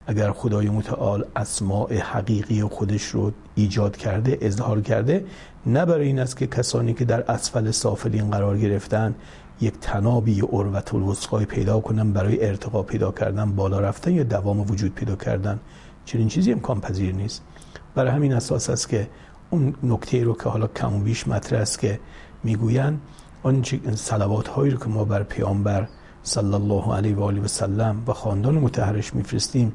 اگر خدای متعال اسماء حقیقی خودش رو ایجاد کرده، اظهار کرده، نه برای این است که کسانی که در اسفل سافلین قرار گرفتن یک تنابی یا عروة الوثقی پیدا کنن برای ارتقا پیدا کردن، بالا رفتن یا دوام وجود پیدا کردن. چنین چیزی امکان پذیر نیست. برای همین اساس است که اون نکته رو که حالا کم و بیش مطرح است که میگویند آن صلوات هایی رو که ما بر پیامبر صلی الله علیه و آله و سلم و خاندان مطهرش میفرستیم،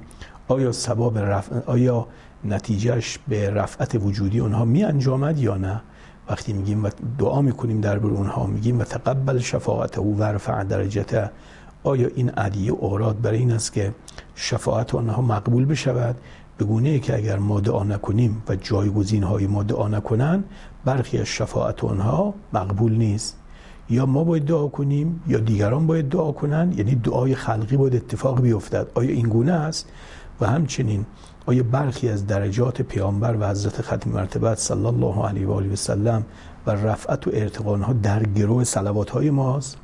آیا نتیجهش به رفعت وجودی اونها می انجامد یا نه؟ وقتی میگیم و دعا میکنیم درباره اونها، میگیم و تقبل شفاعته و ورفع درجته، آیا این ادعیه اوراد برای این است که شفاعت آنها مقبول بشود، به گونه‌ای که اگر ما دعا نکنیم و جایگزین‌های ما دعا نکنن، برخی از شفاعت آنها مقبول نیست؟ یا ما باید دعا کنیم یا دیگران باید دعا کنن، یعنی دعای خلقی باید اتفاق بیفتد. آیا این گونه است؟ و همچنین آیا برخی از درجات پیامبر و حضرت ختم مرتبت صلی الله علیه و آله و سلم و رفعت و ارتقا آنها در گروه صلوات‌های ماست؟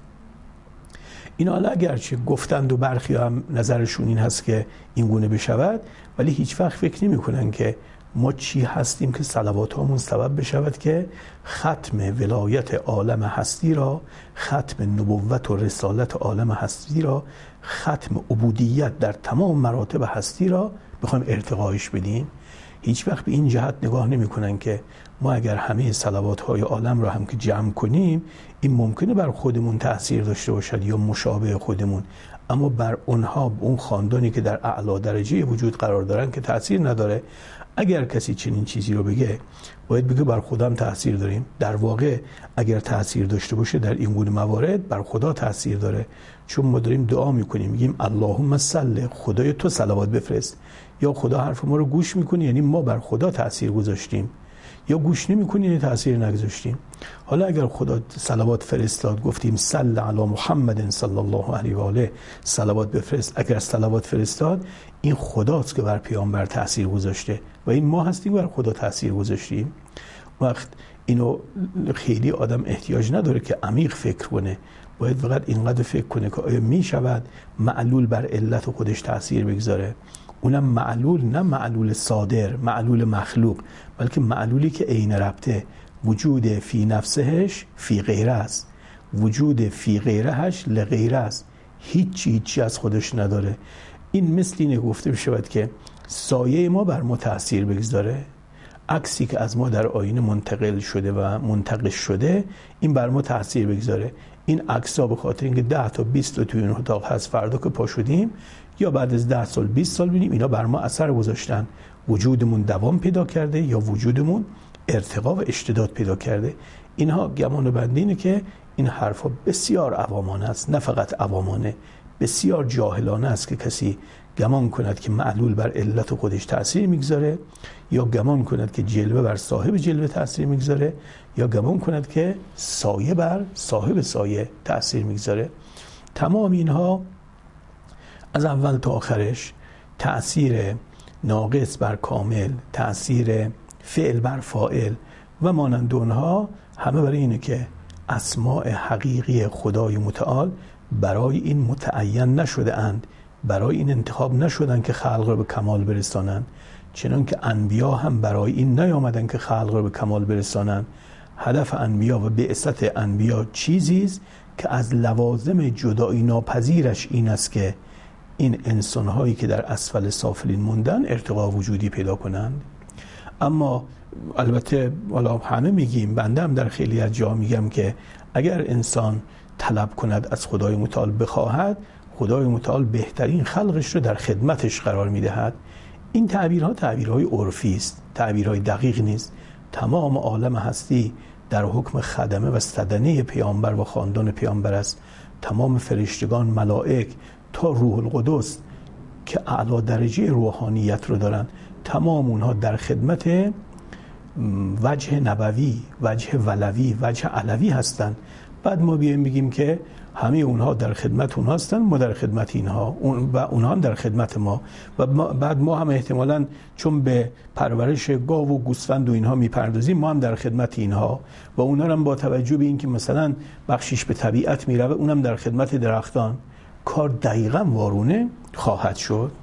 اینا حالا اگرچه گفتند و برخی هم نظرشون این هست که این گونه بشود، ولی هیچ وقت فکر نمی کنن که ما چی هستیم که صلوات هامون سبب بشود که ختم ولایت عالم هستی را، ختم نبوت و رسالت عالم هستی را، ختم عبودیت در تمام مراتب هستی را بخوایم ارتقایش بدیم. هیچ وقت به این جهت نگاه نمی کنن که ما اگر همه صلوات های عالم را هم که جمع کنیم، این ممکنه بر خودمون تأثیر داشته باشد یا مشابه خودمون، اما بر اونها، اون خاندانی که در اعلی درجه وجود قرار دارن که تأثیر نداره. اگر کسی چنین چیزی رو بگه، باید بگه بر خودم تأثیر داریم. در واقع اگر تأثیر داشته باشه در این گونه موارد بر خدا تأثیر داره، چون ما داریم دعا میکنیم، میگیم اللهم صل، خدای تو صلوات بفرست، یا خدا حرف ما رو گوش میکنه، یعنی ما بر خدا تأثیر گذاشتیم، یا گوش نمیکنه یعنی تأثیر نگذاشتیم. حالا اگر خدا صلوات فرستاد، گفتیم صل علی محمد صلی الله علیه و آله، صلوات بفرست، اگر صلوات فرستاد، این خداست که بر پیامبر تأثیر گذاشته و این ما هستیم بر خدا تأثیر گذاشتیم. وقت اینو خیلی آدم احتیاج نداره که عمیق فکر کنه، باید فقط اینقدر فکر کنه که آیا می شود معلول بر علت خودش تأثیر بگذاره، اونم معلول، نه معلول صادر، معلول مخلوق، بلکه معلولی که عین ربطه، وجود فی نفسهش فی غیره است، وجود فی غیرهش لغیره است، هیچی از خودش نداره. این مثل اینه گفته بشود که سایه ما بر ما تأثیر بگذاره، عکسی که از ما در آینه منتقل شده و منتقش شده، این بر ما تأثیر بگذاره. این عکس‌ها به خاطر اینکه 10 تا 20 تا توی این اتاق هست، فردا که پا شدیم یا بعد از 10 سال 20 سال ببینیم اینا بر ما اثر گذاشتن، وجودمون دوام پیدا کرده یا وجودمون ارتقا و اشتداد پیدا کرده. اینها گمان بنده اینه که این حرفا بسیار عوامانه است، نه فقط عوامانه، بسیار جاهلانه است که کسی گمان کند که معلول بر علت خودش تأثیر میگذاره، یا گمان کند که جلوه بر صاحب جلوه تأثیر میگذاره، یا گمان کند که سایه بر صاحب سایه تأثیر میگذاره. تمام اینها از اول تا آخرش تأثیر ناقص بر کامل، تأثیر فعل بر فاعل و مانند اونها، همه برای اینه که اسماء حقیقی خدای متعال برای این متعین نشده اند، برای این انتخاب نشدن که خلق را به کمال برسانند، چنان که انبیا هم برای این نیامدن که خلق را به کمال برسانند. هدف انبیا و بعثت انبیا چیزی است که از لوازم جدایی ناپذیرش این است که این انسان‌هایی که در اسفل سافلین موندن ارتقا وجودی پیدا کنند. اما البته والا همه میگیم، بنده هم در خیلی از جا میگم که اگر انسان طلب کند از خدای متعال بخواهد، خدای متعال بهترین خلقش رو در خدمتش قرار میدهد. این تعبیرها تعبیرهای عرفی است، تعبیرهای دقیق نیست. تمام عالم هستی در حکم خدمه و صدنه پیامبر و خاندان پیامبر است. تمام فرشتگان، ملائک تا روح القدس که اعلی درجه روحانیت رو دارن، تمام اونها در خدمت وجه نبوی، وجه ولوی، وجه علوی هستن. بعد ما بیایم بگیم که همه اونها در خدمت اونها هستن، ما در خدمت اینها، و اونها هم در خدمت ما. و بعد ما هم احتمالاً چون به پرورش گاو و گوسفند و اینها میپردازیم، ما هم در خدمت اینها، و اونها هم با توجه به اینکه مثلا بخشش به طبیعت میره، اونم در خدمت درختان. کار دقیقاً وارونه خواهد شد.